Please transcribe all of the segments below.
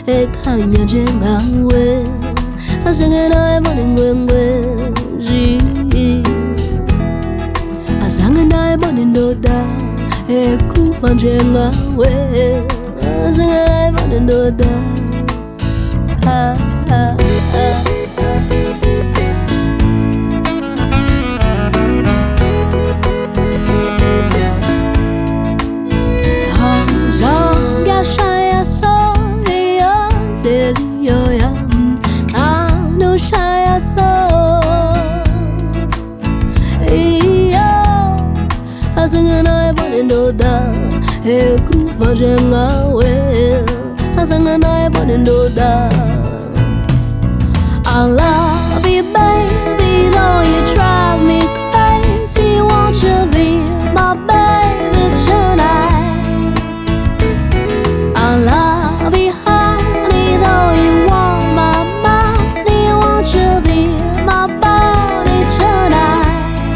ekanya njengawe asengena emoningwengwe azange ndayibona indoda ekufa njengawe azange ndayibona indoda ekufa njengawe azange ndayibona indoda. I love you baby, though you drive me crazy. Won't you be my baby tonight? I love you honey, though you want my body. Won't you be my body tonight?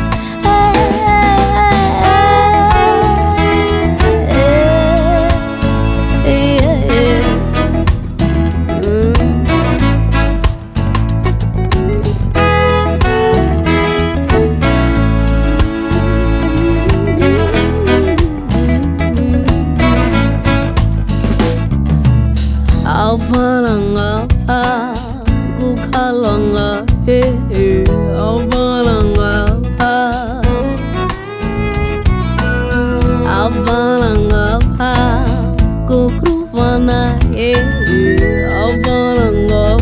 Avalanga, kukalanga, avalanga, avalanga, kukruvana, avalanga.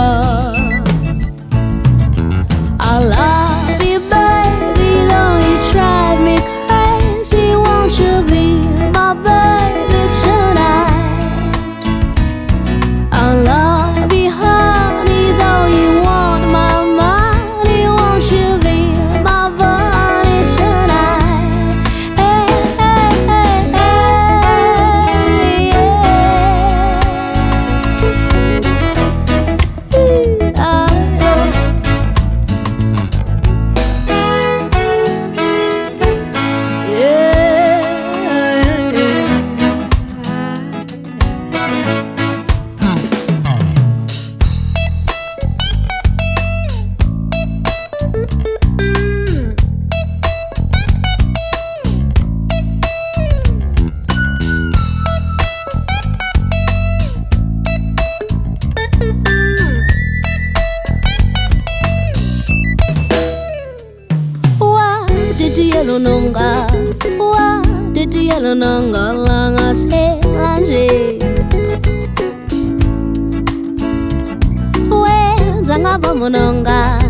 I love you, baby, though you drive me crazy. Won't you be my baby tonight? I love you, honey, though you want my money. Won't you be my body tonight? Hey, hey, hey, hey, did you yellow nonga langa se anje we zanga bamononga